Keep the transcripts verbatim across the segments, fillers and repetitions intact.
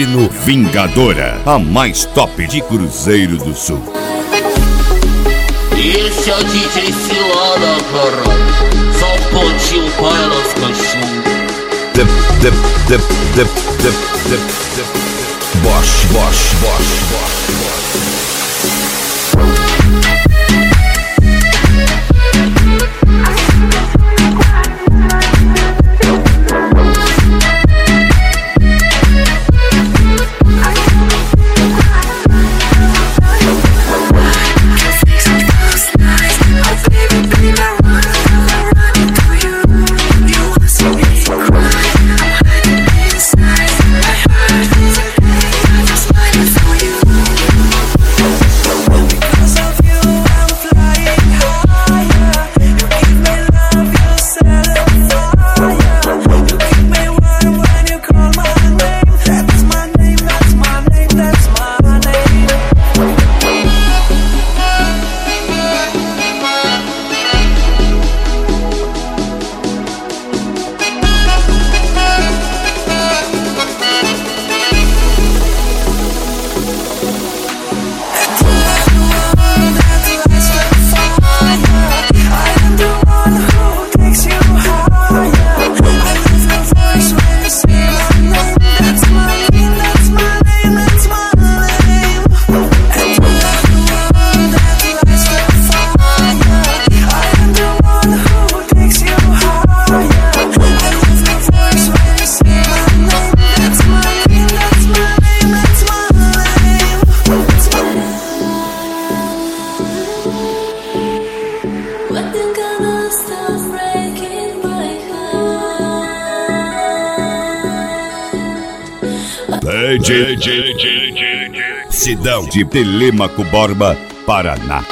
estilo Vingadora, a mais top de Cruzeiro do Sul. Esse é o D J Cilada, caralho. Só um pontinho para os cachorros. Dep, dep, dep, dep, dep, dep, dep. Bosch, Bosch, Bosch, Bosch, Bosch. Cidão de Telêmaco Borba, Paraná.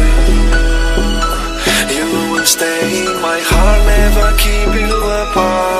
Stay, my heart never keep you apart.